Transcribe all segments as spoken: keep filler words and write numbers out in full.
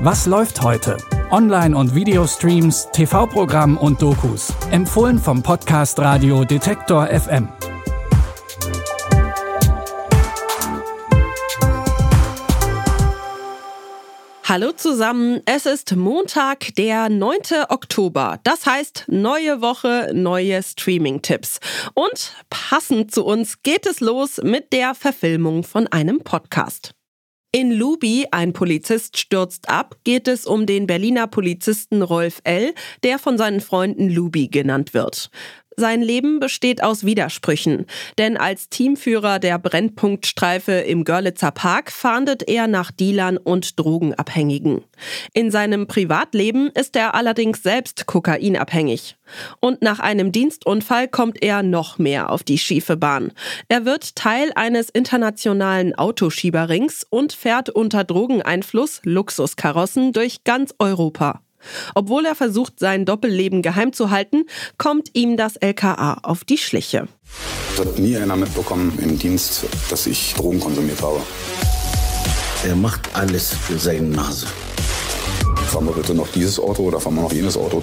Was läuft heute? Online- und Videostreams, T V-Programm und Dokus. Empfohlen vom Podcast Radio Detektor F M. Hallo zusammen, es ist Montag, der neunte Oktober. Das heißt, neue Woche, neue Streaming-Tipps. Und passend zu uns geht es los mit der Verfilmung von einem Podcast. In Luby, ein Polizist stürzt ab, geht es um den Berliner Polizisten Rolf L., der von seinen Freunden Luby genannt wird. Sein Leben besteht aus Widersprüchen, denn als Teamführer der Brennpunktstreife im Görlitzer Park fahndet er nach Dealern und Drogenabhängigen. In seinem Privatleben ist er allerdings selbst kokainabhängig. Und nach einem Dienstunfall kommt er noch mehr auf die schiefe Bahn. Er wird Teil eines internationalen Autoschieberrings und fährt unter Drogeneinfluss Luxuskarossen durch ganz Europa. Obwohl er versucht, sein Doppelleben geheim zu halten, kommt ihm das L K A auf die Schliche. Es hat nie einer mitbekommen im Dienst, dass ich Drogen konsumiert habe. Er macht alles für seine Nase. Fahren wir bitte noch dieses Auto oder fahren wir noch jenes Auto?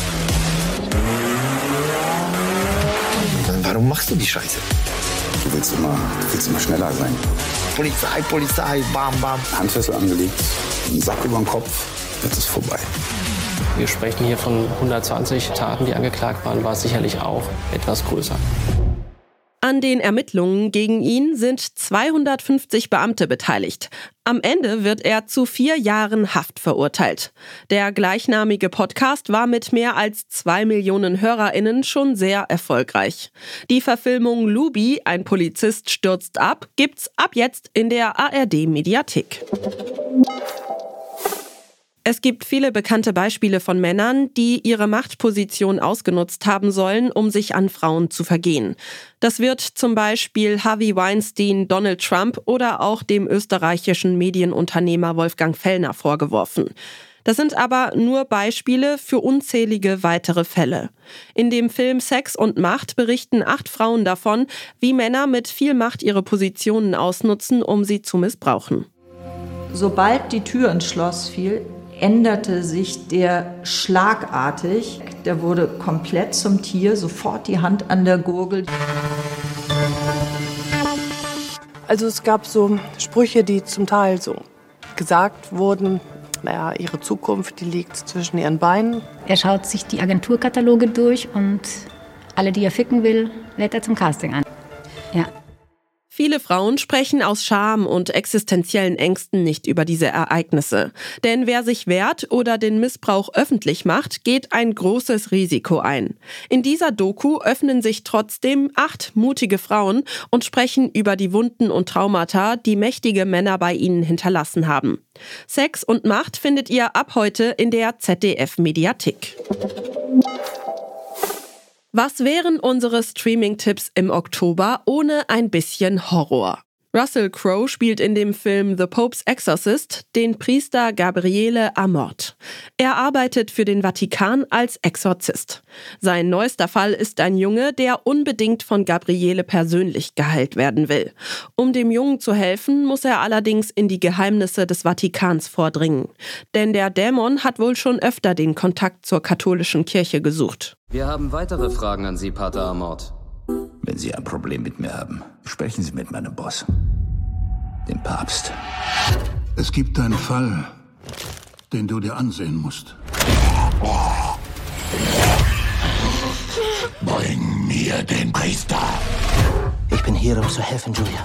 Warum machst du die Scheiße? Du willst immer, du willst immer schneller sein. Polizei, Polizei, bam, bam. Handfessel angelegt, einen Sack über den Kopf. Jetzt ist vorbei. Wir sprechen hier von hundertzwanzig Taten, die angeklagt waren, war es sicherlich auch etwas größer. An den Ermittlungen gegen ihn sind zweihundertfünfzig Beamte beteiligt. Am Ende wird er zu vier Jahren Haft verurteilt. Der gleichnamige Podcast war mit mehr als zwei Millionen HörerInnen schon sehr erfolgreich. Die Verfilmung Luby, ein Polizist stürzt ab, gibt's ab jetzt in der A R D-Mediathek. Es gibt viele bekannte Beispiele von Männern, die ihre Machtposition ausgenutzt haben sollen, um sich an Frauen zu vergehen. Das wird zum Beispiel Harvey Weinstein, Donald Trump oder auch dem österreichischen Medienunternehmer Wolfgang Fellner vorgeworfen. Das sind aber nur Beispiele für unzählige weitere Fälle. In dem Film Sex und Macht berichten acht Frauen davon, wie Männer mit viel Macht ihre Positionen ausnutzen, um sie zu missbrauchen. Sobald die Tür ins Schloss fiel, änderte sich der schlagartig. Der wurde komplett zum Tier, sofort die Hand an der Gurgel. Also es gab so Sprüche, die zum Teil so gesagt wurden. Naja, ihre Zukunft, die liegt zwischen ihren Beinen. Er schaut sich die Agenturkataloge durch und alle, die er ficken will, lädt er zum Casting an. Ja. Viele Frauen sprechen aus Scham und existenziellen Ängsten nicht über diese Ereignisse. Denn wer sich wehrt oder den Missbrauch öffentlich macht, geht ein großes Risiko ein. In dieser Doku öffnen sich trotzdem acht mutige Frauen und sprechen über die Wunden und Traumata, die mächtige Männer bei ihnen hinterlassen haben. Sex und Macht findet ihr ab heute in der Z D F-Mediathek. Was wären unsere Streaming-Tipps im Oktober ohne ein bisschen Horror? Russell Crowe spielt in dem Film The Pope's Exorcist den Priester Gabriele Amort. Er arbeitet für den Vatikan als Exorzist. Sein neuester Fall ist ein Junge, der unbedingt von Gabriele persönlich geheilt werden will. Um dem Jungen zu helfen, muss er allerdings in die Geheimnisse des Vatikans vordringen. Denn der Dämon hat wohl schon öfter den Kontakt zur katholischen Kirche gesucht. Wir haben weitere Fragen an Sie, Pater Amort. Wenn Sie ein Problem mit mir haben, sprechen Sie mit meinem Boss, dem Papst. Es gibt einen Fall, den du dir ansehen musst. Bring mir den Priester. Ich bin hier, um zu helfen, Julia.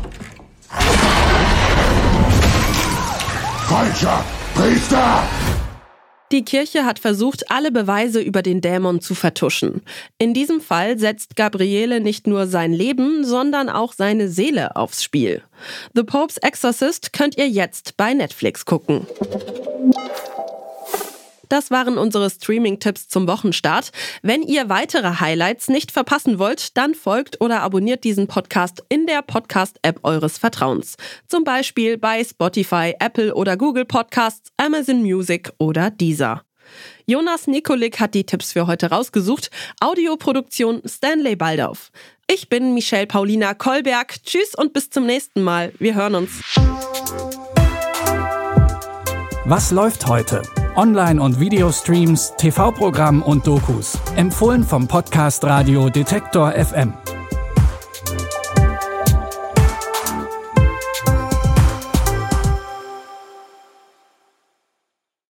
Falscher Priester! Die Kirche hat versucht, alle Beweise über den Dämon zu vertuschen. In diesem Fall setzt Gabriele nicht nur sein Leben, sondern auch seine Seele aufs Spiel. The Pope's Exorcist könnt ihr jetzt bei Netflix gucken. Das waren unsere Streaming-Tipps zum Wochenstart. Wenn ihr weitere Highlights nicht verpassen wollt, dann folgt oder abonniert diesen Podcast in der Podcast-App eures Vertrauens. Zum Beispiel bei Spotify, Apple oder Google Podcasts, Amazon Music oder Deezer. Jonas Nikolik hat die Tipps für heute rausgesucht. Audioproduktion Stanley Baldauf. Ich bin Michelle Paulina Kolberg. Tschüss und bis zum nächsten Mal. Wir hören uns. Was läuft heute? Online- und Videostreams, T V-Programm und Dokus. Empfohlen vom Podcast Radio Detektor F M.